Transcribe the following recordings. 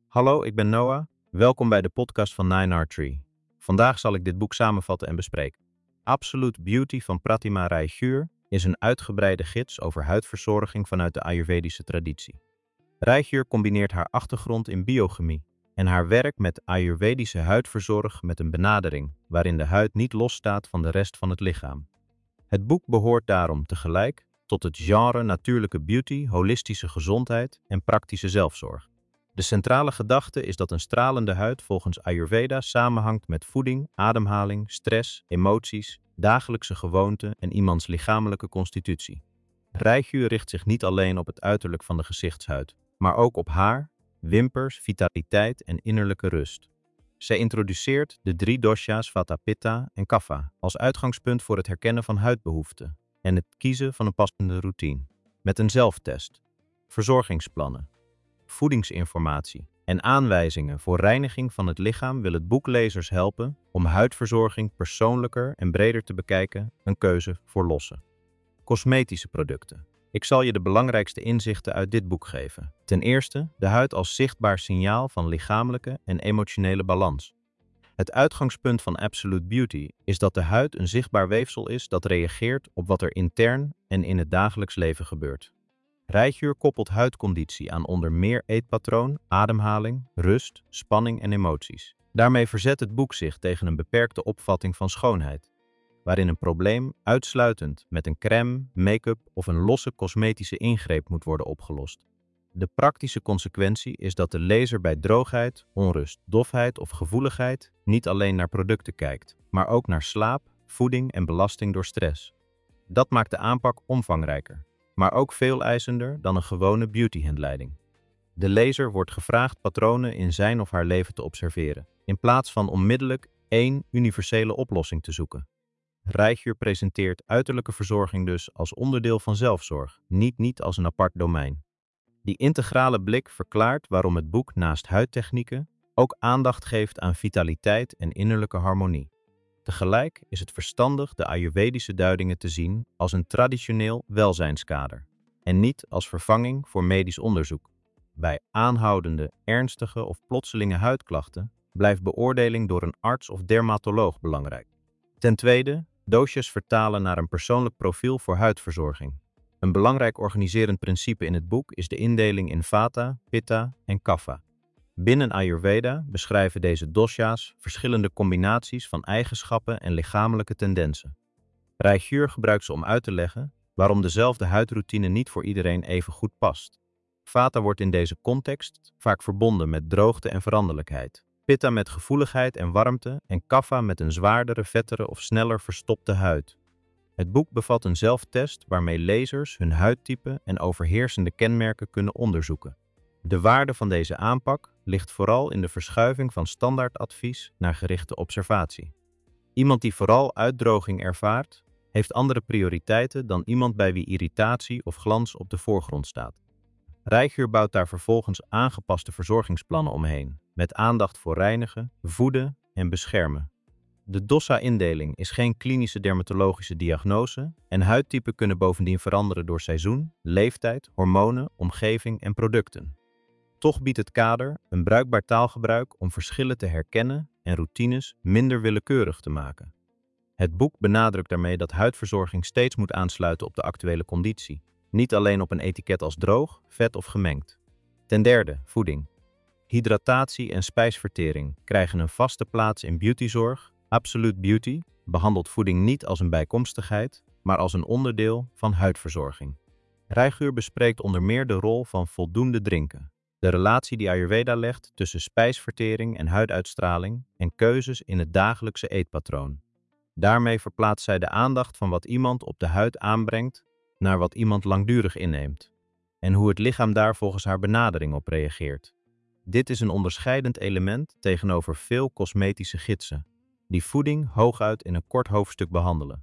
Hallo, ik ben Noah. Welkom bij de podcast van 9R3. Vandaag zal ik dit boek samenvatten en bespreken. Absolute Beauty van Pratima Rai Gur is een uitgebreide gids over huidverzorging vanuit de Ayurvedische traditie. Rai Gur combineert haar achtergrond in biochemie en haar werk met Ayurvedische huidverzorg met een benadering waarin de huid niet losstaat van de rest van het lichaam. Het boek behoort daarom tegelijk tot het genre natuurlijke beauty, holistische gezondheid en praktische zelfzorg. De centrale gedachte is dat een stralende huid volgens Ayurveda samenhangt met voeding, ademhaling, stress, emoties, dagelijkse gewoonten en iemands lichamelijke constitutie. Rai Gur richt zich niet alleen op het uiterlijk van de gezichtshuid, maar ook op haar, wimpers, vitaliteit en innerlijke rust. Zij introduceert de 3 dosha's Vata, Pitta en Kapha als uitgangspunt voor het herkennen van huidbehoeften en het kiezen van een passende routine. Met een zelftest, verzorgingsplannen, voedingsinformatie en aanwijzingen voor reiniging van het lichaam wil het boek lezers helpen om huidverzorging persoonlijker en breder te bekijken, een keuze voor losse. Cosmetische producten. Ik zal je de belangrijkste inzichten uit dit boek geven. Ten eerste, de huid als zichtbaar signaal van lichamelijke en emotionele balans. Het uitgangspunt van Absolute Beauty is dat de huid een zichtbaar weefsel is dat reageert op wat er intern en in het dagelijks leven gebeurt. Rai Gur koppelt huidconditie aan onder meer eetpatroon, ademhaling, rust, spanning en emoties. Daarmee verzet het boek zich tegen een beperkte opvatting van schoonheid, waarin een probleem uitsluitend met een crème, make-up of een losse cosmetische ingreep moet worden opgelost. De praktische consequentie is dat de lezer bij droogheid, onrust, dofheid of gevoeligheid niet alleen naar producten kijkt, maar ook naar slaap, voeding en belasting door stress. Dat maakt de aanpak omvangrijker, maar ook veel eisender dan een gewone beautyhandleiding. De lezer wordt gevraagd patronen in zijn of haar leven te observeren, in plaats van onmiddellijk één universele oplossing te zoeken. Rai Gur presenteert uiterlijke verzorging dus als onderdeel van zelfzorg, niet als een apart domein. Die integrale blik verklaart waarom het boek naast huidtechnieken ook aandacht geeft aan vitaliteit en innerlijke harmonie. Tegelijk is het verstandig de Ayurvedische duidingen te zien als een traditioneel welzijnskader en niet als vervanging voor medisch onderzoek. Bij aanhoudende, ernstige of plotselinge huidklachten blijft beoordeling door een arts of dermatoloog belangrijk. Ten tweede, doosjes vertalen naar een persoonlijk profiel voor huidverzorging. Een belangrijk organiserend principe in het boek is de indeling in Vata, Pitta en Kapha. Binnen Ayurveda beschrijven deze dosha's verschillende combinaties van eigenschappen en lichamelijke tendensen. Rai Gur gebruikt ze om uit te leggen waarom dezelfde huidroutine niet voor iedereen even goed past. Vata wordt in deze context vaak verbonden met droogte en veranderlijkheid, Pitta met gevoeligheid en warmte en Kapha met een zwaardere, vettere of sneller verstopte huid. Het boek bevat een zelftest waarmee lezers hun huidtype en overheersende kenmerken kunnen onderzoeken. De waarde van deze aanpak ligt vooral in de verschuiving van standaardadvies naar gerichte observatie. Iemand die vooral uitdroging ervaart, heeft andere prioriteiten dan iemand bij wie irritatie of glans op de voorgrond staat. Rai Gur bouwt daar vervolgens aangepaste verzorgingsplannen omheen, met aandacht voor reinigen, voeden en beschermen. De dosa-indeling is geen klinische dermatologische diagnose en huidtypen kunnen bovendien veranderen door seizoen, leeftijd, hormonen, omgeving en producten. Toch biedt het kader een bruikbaar taalgebruik om verschillen te herkennen en routines minder willekeurig te maken. Het boek benadrukt daarmee dat huidverzorging steeds moet aansluiten op de actuele conditie, niet alleen op een etiket als droog, vet of gemengd. Ten derde, voeding. Hydratatie en spijsvertering krijgen een vaste plaats in beautyzorg. Absolute Beauty behandelt voeding niet als een bijkomstigheid, maar als een onderdeel van huidverzorging. Rai Gur bespreekt onder meer de rol van voldoende drinken, de relatie die Ayurveda legt tussen spijsvertering en huiduitstraling en keuzes in het dagelijkse eetpatroon. Daarmee verplaatst zij de aandacht van wat iemand op de huid aanbrengt naar wat iemand langdurig inneemt en hoe het lichaam daar volgens haar benadering op reageert. Dit is een onderscheidend element tegenover veel cosmetische gidsen, die voeding hooguit in een kort hoofdstuk behandelen.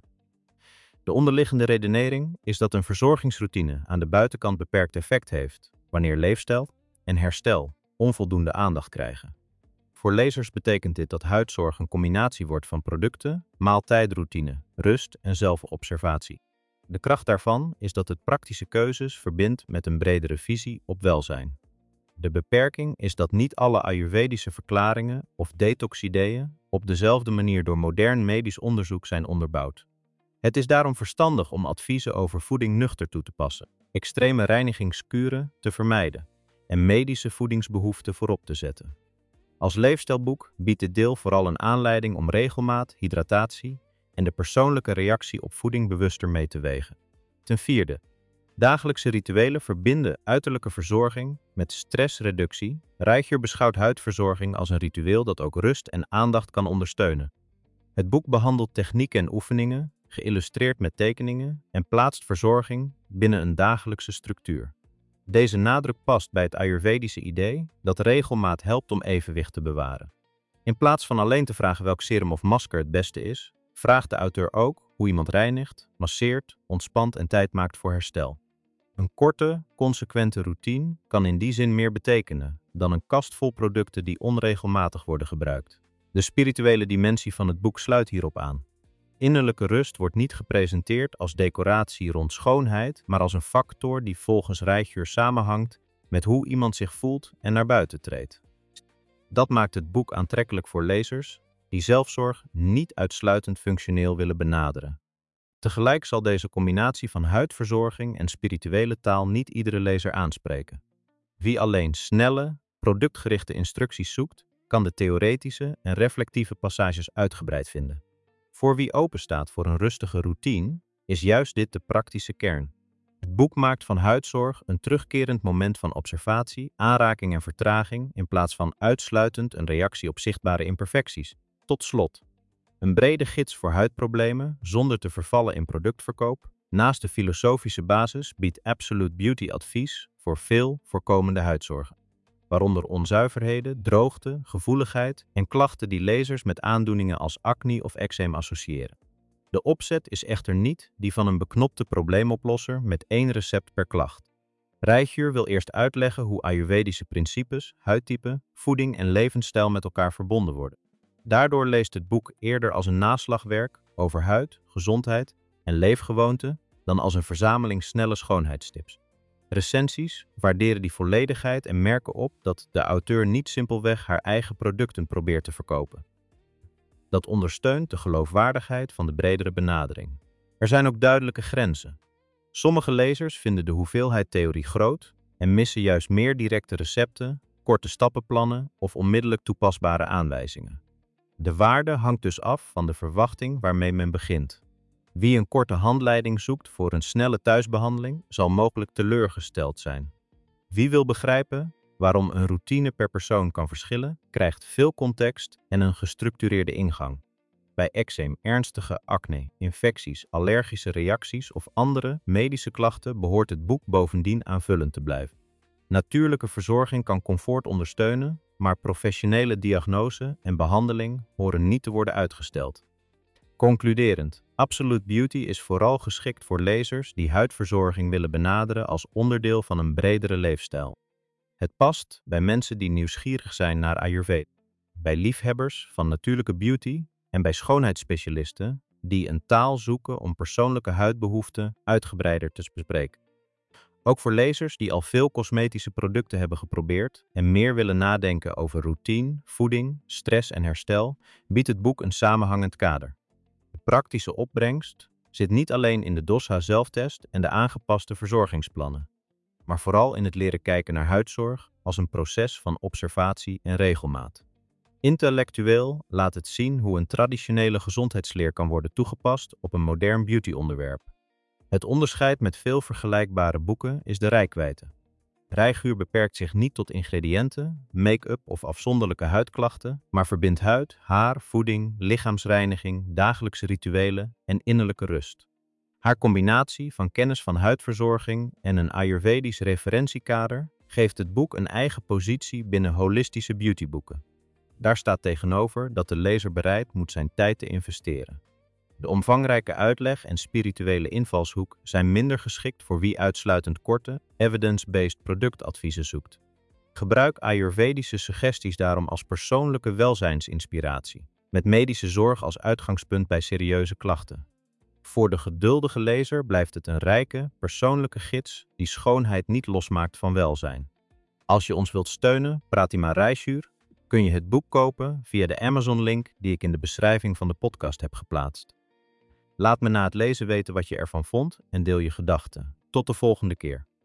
De onderliggende redenering is dat een verzorgingsroutine aan de buitenkant beperkt effect heeft, wanneer leefstijl en herstel onvoldoende aandacht krijgen. Voor lezers betekent dit dat huidzorg een combinatie wordt van producten, maaltijdroutine, rust en zelfobservatie. De kracht daarvan is dat het praktische keuzes verbindt met een bredere visie op welzijn. De beperking is dat niet alle Ayurvedische verklaringen of detoxideeën op dezelfde manier door modern medisch onderzoek zijn onderbouwd. Het is daarom verstandig om adviezen over voeding nuchter toe te passen, extreme reinigingskuren te vermijden en medische voedingsbehoeften voorop te zetten. Als leefstijlboek biedt dit deel vooral een aanleiding om regelmaat, hydratatie en de persoonlijke reactie op voeding bewuster mee te wegen. Ten vierde, dagelijkse rituelen verbinden uiterlijke verzorging met stressreductie. Reichier beschouwt huidverzorging als een ritueel dat ook rust en aandacht kan ondersteunen. Het boek behandelt technieken en oefeningen, geïllustreerd met tekeningen, en plaatst verzorging binnen een dagelijkse structuur. Deze nadruk past bij het Ayurvedische idee dat regelmaat helpt om evenwicht te bewaren. In plaats van alleen te vragen welk serum of masker het beste is, vraagt de auteur ook hoe iemand reinigt, masseert, ontspant en tijd maakt voor herstel. Een korte, consequente routine kan in die zin meer betekenen dan een kast vol producten die onregelmatig worden gebruikt. De spirituele dimensie van het boek sluit hierop aan. Innerlijke rust wordt niet gepresenteerd als decoratie rond schoonheid, maar als een factor die volgens Reichier samenhangt met hoe iemand zich voelt en naar buiten treedt. Dat maakt het boek aantrekkelijk voor lezers die zelfzorg niet uitsluitend functioneel willen benaderen. Tegelijk zal deze combinatie van huidverzorging en spirituele taal niet iedere lezer aanspreken. Wie alleen snelle, productgerichte instructies zoekt, kan de theoretische en reflectieve passages uitgebreid vinden. Voor wie openstaat voor een rustige routine, is juist dit de praktische kern. Het boek maakt van huidzorg een terugkerend moment van observatie, aanraking en vertraging, in plaats van uitsluitend een reactie op zichtbare imperfecties. Tot slot, een brede gids voor huidproblemen zonder te vervallen in productverkoop. Naast de filosofische basis biedt Absolute Beauty advies voor veel voorkomende huidzorgen, waaronder onzuiverheden, droogte, gevoeligheid en klachten die lezers met aandoeningen als acne of eczeem associëren. De opzet is echter niet die van een beknopte probleemoplosser met één recept per klacht. Reichier wil eerst uitleggen hoe Ayurvedische principes, huidtype, voeding en levensstijl met elkaar verbonden worden. Daardoor leest het boek eerder als een naslagwerk over huid, gezondheid en leefgewoonten dan als een verzameling snelle schoonheidstips. Recensies waarderen die volledigheid en merken op dat de auteur niet simpelweg haar eigen producten probeert te verkopen. Dat ondersteunt de geloofwaardigheid van de bredere benadering. Er zijn ook duidelijke grenzen. Sommige lezers vinden de hoeveelheid theorie groot en missen juist meer directe recepten, korte stappenplannen of onmiddellijk toepasbare aanwijzingen. De waarde hangt dus af van de verwachting waarmee men begint. Wie een korte handleiding zoekt voor een snelle thuisbehandeling, zal mogelijk teleurgesteld zijn. Wie wil begrijpen waarom een routine per persoon kan verschillen, krijgt veel context en een gestructureerde ingang. Bij eczeem, ernstige acne, infecties, allergische reacties of andere medische klachten behoort het boek bovendien aanvullend te blijven. Natuurlijke verzorging kan comfort ondersteunen, maar professionele diagnose en behandeling horen niet te worden uitgesteld. Concluderend, Absolute Beauty is vooral geschikt voor lezers die huidverzorging willen benaderen als onderdeel van een bredere leefstijl. Het past bij mensen die nieuwsgierig zijn naar Ayurveda, bij liefhebbers van natuurlijke beauty en bij schoonheidsspecialisten die een taal zoeken om persoonlijke huidbehoeften uitgebreider te bespreken. Ook voor lezers die al veel cosmetische producten hebben geprobeerd en meer willen nadenken over routine, voeding, stress en herstel, biedt het boek een samenhangend kader. De praktische opbrengst zit niet alleen in de DOSHA-zelftest en de aangepaste verzorgingsplannen, maar vooral in het leren kijken naar huidzorg als een proces van observatie en regelmaat. Intellectueel laat het zien hoe een traditionele gezondheidsleer kan worden toegepast op een modern beauty-onderwerp. Het onderscheid met veel vergelijkbare boeken is de reikwijdte. Reichier beperkt zich niet tot ingrediënten, make-up of afzonderlijke huidklachten, maar verbindt huid, haar, voeding, lichaamsreiniging, dagelijkse rituelen en innerlijke rust. Haar combinatie van kennis van huidverzorging en een Ayurvedisch referentiekader geeft het boek een eigen positie binnen holistische beautyboeken. Daar staat tegenover dat de lezer bereid moet zijn tijd te investeren. De omvangrijke uitleg en spirituele invalshoek zijn minder geschikt voor wie uitsluitend korte, evidence-based productadviezen zoekt. Gebruik Ayurvedische suggesties daarom als persoonlijke welzijnsinspiratie, met medische zorg als uitgangspunt bij serieuze klachten. Voor de geduldige lezer blijft het een rijke, persoonlijke gids die schoonheid niet losmaakt van welzijn. Als je ons wilt steunen, Pratima Rijsjuur, kun je het boek kopen via de Amazon-link die ik in de beschrijving van de podcast heb geplaatst. Laat me na het lezen weten wat je ervan vond en deel je gedachten. Tot de volgende keer.